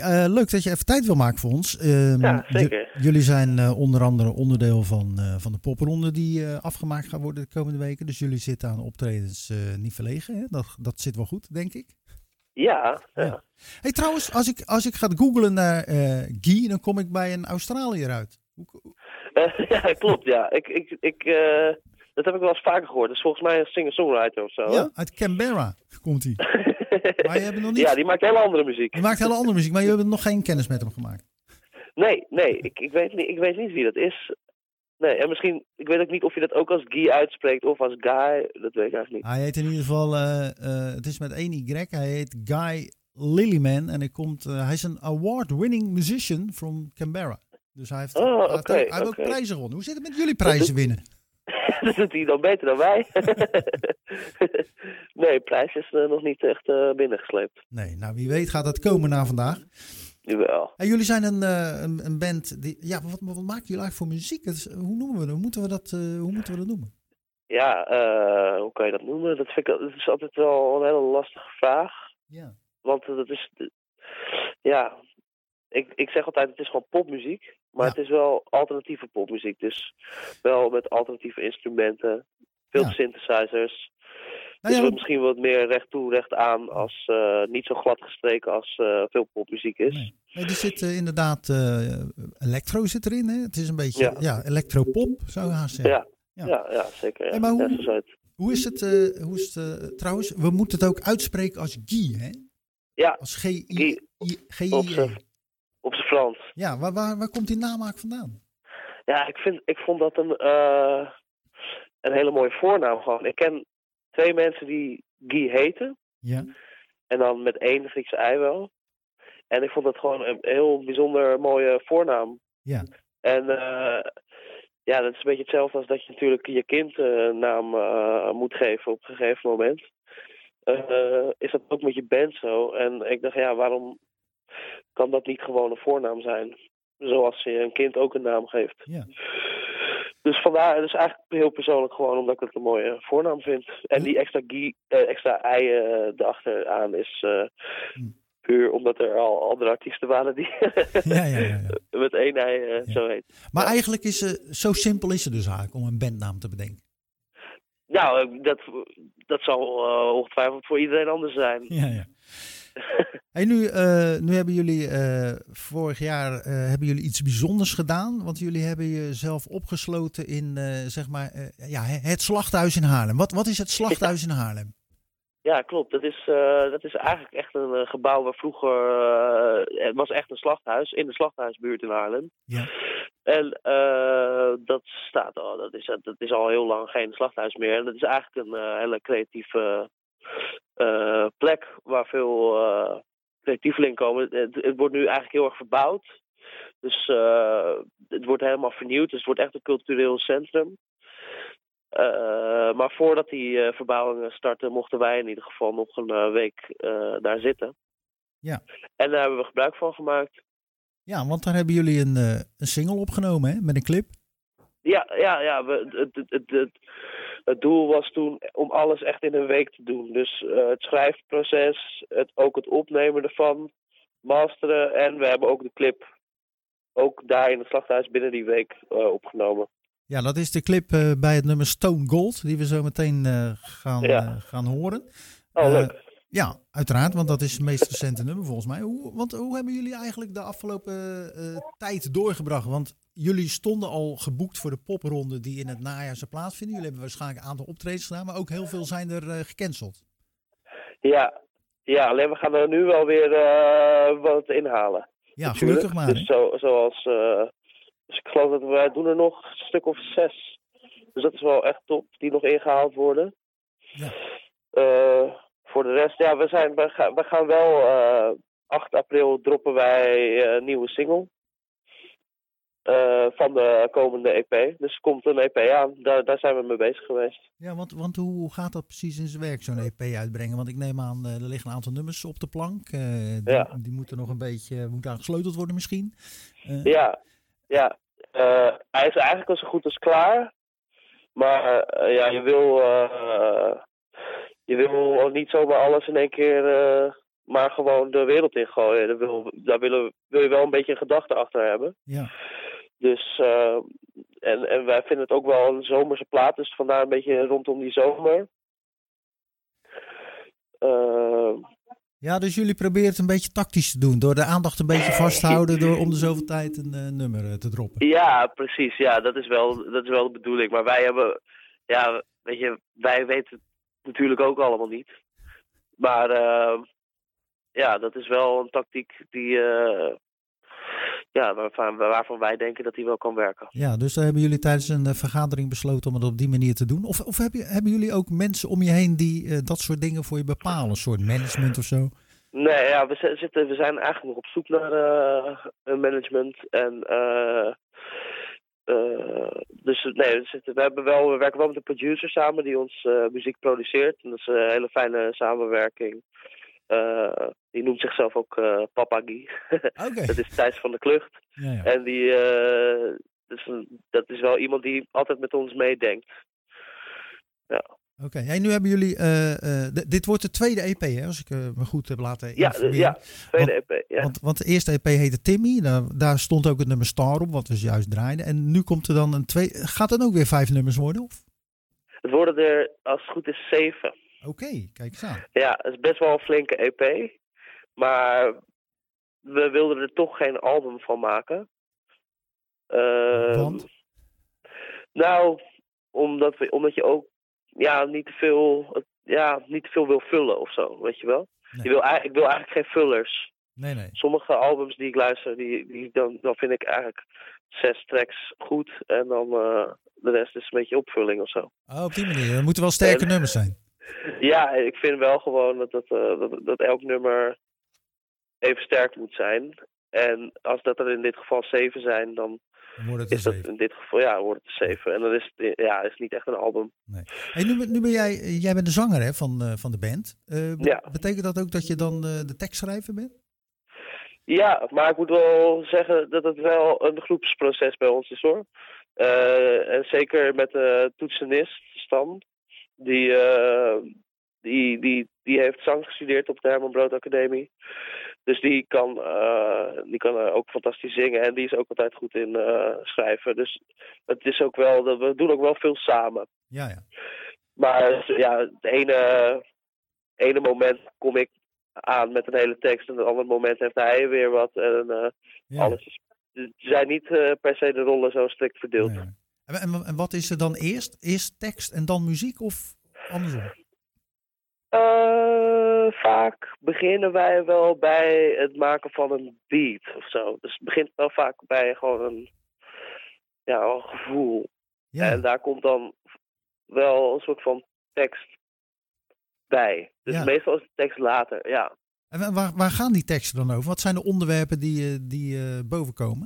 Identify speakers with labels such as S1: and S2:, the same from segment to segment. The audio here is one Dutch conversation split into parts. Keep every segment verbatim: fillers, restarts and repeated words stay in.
S1: Uh, leuk dat je even tijd wil maken voor ons. Uh,
S2: ja, zeker.
S1: J- jullie zijn uh, onder andere onderdeel van, uh, van de popronde die uh, afgemaakt gaat worden de komende weken. Dus jullie zitten aan optredens uh, niet verlegen. Hè? Dat, dat zit wel goed, denk ik.
S2: Ja. ja.
S1: ja. Hey, trouwens, als ik, als ik ga googlen naar uh, Guy, dan kom ik bij een Australiër uit.
S2: Uh, ja, klopt. Ja. Ik, ik, ik, uh, dat heb ik wel eens vaker gehoord. Dat is volgens mij een singer-songwriter of zo.
S1: Ja,
S2: hè?
S1: uit Canberra komt hij. Maar je hebt nog niet...
S2: Ja, die maakt hele andere muziek.
S1: Die maakt hele andere muziek, maar je hebt nog geen kennis met hem gemaakt.
S2: Nee, nee. Ik, ik, weet, niet, ik weet niet wie dat is. Nee, en misschien... Ik weet ook niet of je dat ook als Guy uitspreekt of als Guy. Dat weet ik eigenlijk niet.
S1: Hij heet in ieder geval... Uh, uh, het is met één Y. Hij heet Guy Lillyman. En hij, komt, uh, hij is een award-winning musician from Canberra. Dus hij heeft,
S2: oh,
S1: hij
S2: okay,
S1: heeft, hij heeft
S2: okay.
S1: ook prijzen gewonnen. Hoe zit het met jullie prijzen winnen?
S2: Dat doet hij dan beter dan wij. Nee, prijs is uh, nog niet echt uh, binnengesleept.
S1: Nee, nou wie weet gaat dat komen na vandaag.
S2: Jawel.
S1: En jullie zijn een, uh, een, een band, die, ja, wat, wat maken jullie eigenlijk voor muziek? Is, hoe noemen we dat? Hoe moeten we dat, uh, hoe moeten we dat noemen?
S2: Ja, uh, hoe kan je dat noemen? Dat, vind ik, dat is altijd wel een hele lastige vraag.
S1: Ja.
S2: Want uh, dat is, uh, ja, ik, ik zeg altijd het is gewoon popmuziek. Maar ja. Het is wel alternatieve popmuziek. Dus wel met alternatieve instrumenten. Veel ja. synthesizers. Nou, dus ja, misschien wat meer recht toe, recht aan. Als uh, niet zo glad gestreken als uh, veel popmuziek is.
S1: Nee, nee er zit uh, inderdaad uh, electro zit erin. Hè? Het is een beetje ja. Ja, electropop, zou je haast zeggen.
S2: Ja, ja. ja, ja zeker. Ja.
S1: Hey, maar hoe,
S2: ja, zo het.
S1: hoe is het, uh, hoe is het uh, trouwens? We moeten het ook uitspreken als Guy, hè?
S2: Ja.
S1: Als G I E.
S2: Op zijn Frans.
S1: Ja, waar, waar, waar komt die naam eigenlijk vandaan?
S2: Ja, ik, vind, ik vond dat een, uh, een hele mooie voornaam gewoon. Ik ken twee mensen die Guy heten.
S1: Ja.
S2: En dan met één Griekse ei wel. En ik vond dat gewoon een heel bijzonder mooie voornaam.
S1: Ja.
S2: En uh, ja, dat is een beetje hetzelfde als dat je natuurlijk je kind een naam uh, moet geven op een gegeven moment. Uh, is dat ook met je band zo. En ik dacht, ja, waarom kan dat niet gewoon een voornaam zijn? Zoals je een kind ook een naam geeft.
S1: Ja.
S2: Dus vandaar, dus eigenlijk heel persoonlijk gewoon omdat ik het een mooie voornaam vind. En die extra, gie, uh, extra ei uh, erachteraan is uh, hm. puur omdat er al andere artiesten waren die
S1: ja, ja, ja, ja.
S2: met één ei uh,
S1: ja.
S2: zo heet.
S1: Maar
S2: ja.
S1: eigenlijk is het uh, zo simpel is het dus eigenlijk om een bandnaam te bedenken.
S2: Nou, dat, dat zal uh, ongetwijfeld voor iedereen anders zijn.
S1: Ja, ja. Hey, nu, uh, nu hebben jullie uh, vorig jaar uh, hebben jullie iets bijzonders gedaan. Want jullie hebben jezelf opgesloten in uh, zeg maar, uh, ja, het Slachthuis in Haarlem. Wat, wat is het Slachthuis in Haarlem?
S2: Ja, klopt. Dat is, uh, dat is eigenlijk echt een uh, gebouw waar vroeger... Uh, het was echt een slachthuis in de slachthuisbuurt in Haarlem.
S1: Ja.
S2: En uh, dat staat al, dat is, dat is al heel lang geen slachthuis meer. En dat is eigenlijk een uh, hele creatieve uh, plek waar veel uh, creatievelingen komen. Het, het wordt nu eigenlijk heel erg verbouwd. Dus uh, het wordt helemaal vernieuwd. Dus het wordt echt een cultureel centrum. Uh, maar voordat die uh, verbouwingen starten, mochten wij in ieder geval nog een uh, week uh, daar zitten.
S1: Ja.
S2: En daar hebben we gebruik van gemaakt.
S1: Ja, want daar hebben jullie een, uh, een single opgenomen, hè? Met een clip.
S2: Ja, ja, ja. We, het, het, het, het, het doel was toen om alles echt in een week te doen. Dus uh, het schrijfproces, het, ook het opnemen ervan, masteren. En we hebben ook de clip ook daar in het slachthuis binnen die week uh, opgenomen.
S1: Ja, dat is de clip uh, bij het nummer Stone Gold, die we zo meteen uh, gaan,
S2: ja.
S1: uh, gaan horen.
S2: Oh,
S1: uh,
S2: leuk.
S1: Ja, uiteraard, want dat is het meest recente nummer volgens mij. Hoe, want hoe hebben jullie eigenlijk de afgelopen uh, tijd doorgebracht? Want jullie stonden al geboekt voor de popronde die in het najaar zou plaatsvinden. Jullie hebben waarschijnlijk een aantal optredens gedaan, maar ook heel veel zijn er uh, gecanceld.
S2: Ja. ja, alleen we gaan er nu wel weer uh, wat inhalen.
S1: Ja,
S2: natuurlijk.
S1: Gelukkig maar.
S2: Dus zo, zoals... Uh, Dus ik geloof dat wij doen er nog een stuk of zes. Dus dat is wel echt top, die nog ingehaald worden.
S1: Ja.
S2: Uh, voor de rest, ja, we, zijn, we, gaan, we gaan wel... Uh, acht april droppen wij uh, een nieuwe single. Uh, van de komende E P. Dus er komt een E P aan. Daar, daar zijn we mee bezig geweest.
S1: Ja, want, want hoe gaat dat precies in zijn werk, zo'n E P uitbrengen? Want ik neem aan, uh, er liggen een aantal nummers op de plank. Uh, die,
S2: ja.
S1: die moeten nog een beetje... moeten aangesleuteld worden misschien?
S2: Uh, ja. Ja, uh, hij is eigenlijk al zo goed als klaar. Maar uh, ja, je wil, uh, je wil niet zomaar alles in één keer uh, maar gewoon de wereld in gooien. Daar, wil, daar willen, wil je wel een beetje een gedachte achter hebben.
S1: Ja.
S2: Dus, uh, en, en wij vinden het ook wel een zomerse plaat, dus vandaar een beetje rondom die zomer. Uh,
S1: ja, dus jullie proberen het een beetje tactisch te doen, door de aandacht een beetje vast te houden, door om de zoveel tijd een uh, nummer uh, te droppen.
S2: Ja, precies. Ja, dat is wel, dat is wel de bedoeling. Maar wij hebben, ja, weet je, wij weten het natuurlijk ook allemaal niet. Maar uh, ja, dat is wel een tactiek die, uh, ja, waarvan, waarvan wij denken dat die wel kan werken.
S1: Ja, dus daar hebben jullie tijdens een uh, vergadering besloten om het op die manier te doen. Of, of heb je, hebben jullie ook mensen om je heen die uh, dat soort dingen voor je bepalen? Een soort management of zo?
S2: Nee, ja, we, zitten, we zijn eigenlijk nog op zoek naar uh, een management. En uh, uh, dus nee, we, zitten, we, hebben wel, we werken wel met een producer samen die ons uh, muziek produceert. En dat is een hele fijne samenwerking. Uh, die noemt zichzelf ook uh, Papa Guy.
S1: Okay.
S2: Dat is Thijs van de Klucht.
S1: Ja, ja.
S2: En die, uh, dus een, dat is wel iemand die altijd met ons meedenkt. Ja.
S1: Oké, okay. Hey, nu hebben jullie, uh, uh, d- dit wordt de tweede E P, hè, als ik uh, me goed heb laten informeren.
S2: Ja, ja, tweede
S1: want,
S2: E P, ja.
S1: Want, want de eerste E P heette Timmy, daar, daar stond ook het nummer Star op, wat we zojuist draaiden. En nu komt er dan een twee, gaat dat ook weer vijf nummers worden? Of?
S2: Het worden er, als het goed is, zeven.
S1: Oké, okay, kijk eens aan.
S2: Ja, het is best wel een flinke E P. Maar we wilden er toch geen album van maken. Uh,
S1: Want?
S2: Nou, omdat, we, omdat je ook ja, niet, te veel, ja, niet te veel wil vullen of zo, weet je wel. Nee. Je wil, ik wil eigenlijk geen vullers.
S1: Nee, nee.
S2: Sommige albums die ik luister, die, die, dan, dan vind ik eigenlijk zes tracks goed. En dan uh, de rest is een beetje opvulling of zo.
S1: Oh, op die manier. Er moeten wel sterke en, nummers zijn.
S2: Ja, ik vind wel gewoon dat, dat, uh, dat, dat elk nummer even sterk moet zijn. En als dat er in dit geval zeven zijn, dan
S1: wordt het
S2: is dat
S1: zeven.
S2: in dit geval, ja, wordt het zeven. En dan is het, ja, is het niet echt een album.
S1: Nee. Hey, nu, nu ben jij, jij bent de zanger hè, van, uh, van de band. Uh,
S2: ja.
S1: Betekent dat ook dat je dan uh, de tekstschrijver bent?
S2: Ja, maar ik moet wel zeggen dat het wel een groepsproces bij ons is hoor. Uh, en zeker met de toetsenist Stan. Die, uh, die, die, die heeft zang gestudeerd op de Herman Brood Academie. Dus die kan, uh, die kan uh, ook fantastisch zingen. En die is ook altijd goed in uh, schrijven. Dus het is ook wel, we doen ook wel veel samen.
S1: Ja, ja.
S2: Maar ja, het ene, ene moment kom ik aan met een hele tekst. En het andere moment heeft hij weer wat. En uh, ja. alles is, er zijn niet uh, per se de rollen zo strikt verdeeld.
S1: Nee. En, en, en wat is er dan eerst? Eerst tekst en dan muziek of andersom?
S2: Uh, vaak beginnen wij wel bij het maken van een beat of zo. Dus het begint wel vaak bij gewoon een, ja, een gevoel. Ja. En daar komt dan wel een soort van tekst bij. Dus ja. meestal is de tekst later, ja.
S1: En waar, waar gaan die teksten dan over? Wat zijn de onderwerpen die, die uh, bovenkomen?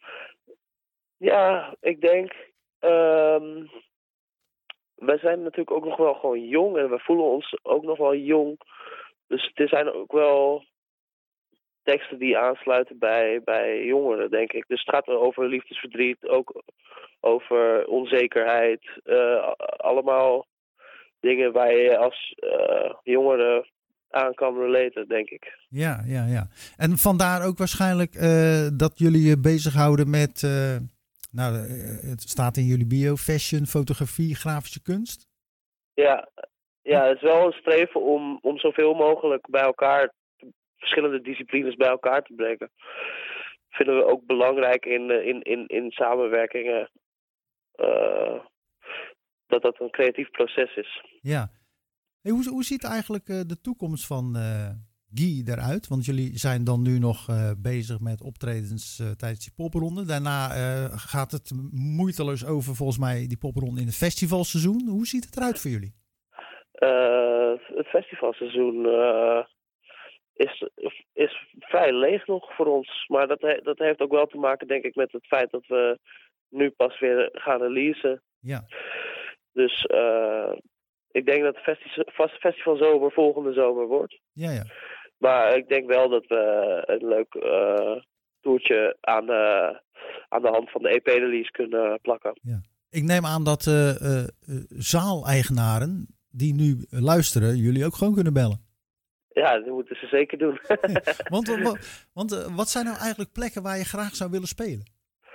S2: Ja, ik denk... Um, wij zijn natuurlijk ook nog wel gewoon jong en we voelen ons ook nog wel jong. Dus er zijn ook wel teksten die aansluiten bij, bij jongeren, denk ik. Dus het gaat over liefdesverdriet, ook over onzekerheid. Uh, allemaal dingen waar je als uh, jongere aan kan relaten, denk ik.
S1: Ja, ja, ja. En vandaar ook waarschijnlijk uh, dat jullie je bezighouden met... Uh... Nou, het staat in jullie bio, fashion, fotografie, grafische kunst.
S2: Ja, ja, het is wel een streven om, om zoveel mogelijk bij elkaar, verschillende disciplines bij elkaar te brengen. Vinden we ook belangrijk in, in, in, in samenwerkingen, uh, dat dat een creatief proces is.
S1: Ja. Hey, hoe, hoe ziet eigenlijk uh, de toekomst van... Uh... Guy eruit, want jullie zijn dan nu nog uh, bezig met optredens uh, tijdens die popronde. Daarna uh, gaat het moeiteloos over volgens mij die popronde in het festivalseizoen. Hoe ziet het eruit voor jullie?
S2: Uh, het festivalseizoen uh, is, is vrij leeg nog voor ons. Maar dat, he- dat heeft ook wel te maken denk ik met het feit dat we nu pas weer gaan releasen.
S1: Ja.
S2: Dus uh, ik denk dat het festi- festivalzomer volgende zomer wordt.
S1: Ja, ja.
S2: Maar ik denk wel dat we een leuk uh, toertje aan de, aan de hand van de E P-release kunnen plakken.
S1: Ja. Ik neem aan dat uh, uh, zaaleigenaren die nu luisteren, jullie ook gewoon kunnen bellen.
S2: Ja, dat moeten ze zeker doen.
S1: want want, want uh, wat zijn nou eigenlijk plekken waar je graag zou willen spelen?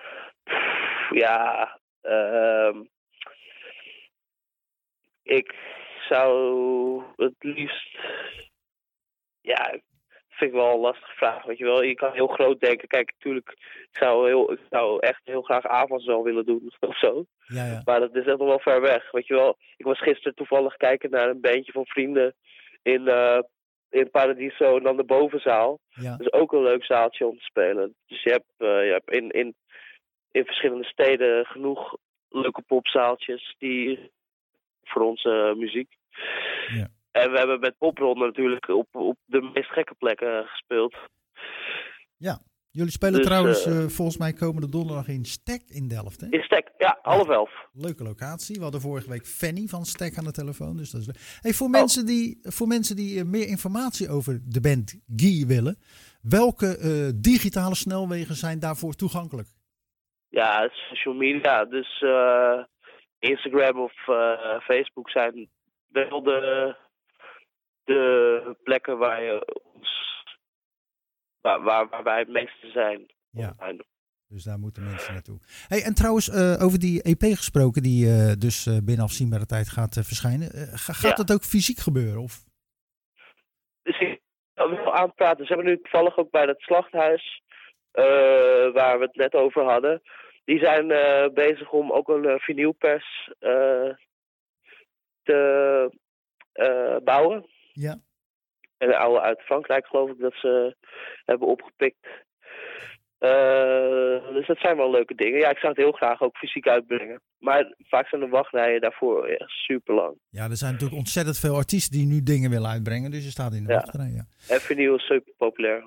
S2: Ja, uh, ik zou het liefst... Ja, vind ik wel een lastige vraag, weet je wel. Je kan heel groot denken. Kijk, natuurlijk, ik zou, heel, ik zou echt heel graag avonds wel willen doen of zo.
S1: Ja, ja.
S2: Maar dat is echt nog wel ver weg, weet je wel. Ik was gisteren toevallig kijken naar een bandje van vrienden in, uh, in Paradiso en dan de bovenzaal.
S1: Ja.
S2: Dat is ook een leuk zaaltje om te spelen. Dus je hebt, uh, je hebt in, in, in verschillende steden genoeg leuke popzaaltjes die voor onze uh, muziek.
S1: Ja.
S2: En we hebben met popronde natuurlijk op, op de meest gekke plekken gespeeld.
S1: Ja, jullie spelen
S2: dus,
S1: trouwens
S2: uh,
S1: uh, volgens mij komende donderdag in Stek in Delft, hè?
S2: In Stek, ja, half elf.
S1: Leuke locatie. We hadden vorige week Fanny van Stek aan de telefoon. Dus dat is leuk. Hey, voor, oh. mensen die, voor mensen die uh, meer informatie over de band Guy willen, welke uh, digitale snelwegen zijn daarvoor toegankelijk?
S2: Ja, social media. Dus uh, Instagram of uh, Facebook zijn wel de... de plekken waar je ons, waar, waar, waar wij het meeste zijn.
S1: Ja, dus daar moeten mensen naartoe. Hey, en trouwens, uh, over die E P gesproken, die uh, dus uh, binnen afzienbare tijd gaat uh, verschijnen. Uh, ga, gaat ja. dat ook fysiek gebeuren? Of?
S2: Dus ik wil aanpraten. Ze hebben nu toevallig ook bij het slachthuis, uh, waar we het net over hadden. Die zijn uh, bezig om ook een uh, vinylpers uh, te uh, bouwen.
S1: Ja.
S2: En de oude uit Frankrijk geloof ik dat ze hebben opgepikt. Uh, dus dat zijn wel leuke dingen. Ja, ik zou het heel graag ook fysiek uitbrengen. Maar vaak zijn de wachtrijen daarvoor ja, super lang.
S1: Ja, er zijn natuurlijk ontzettend veel artiesten die nu dingen willen uitbrengen. Dus je staat in de
S2: ja.
S1: wachtrij. Ja.
S2: En vinyl is super populair.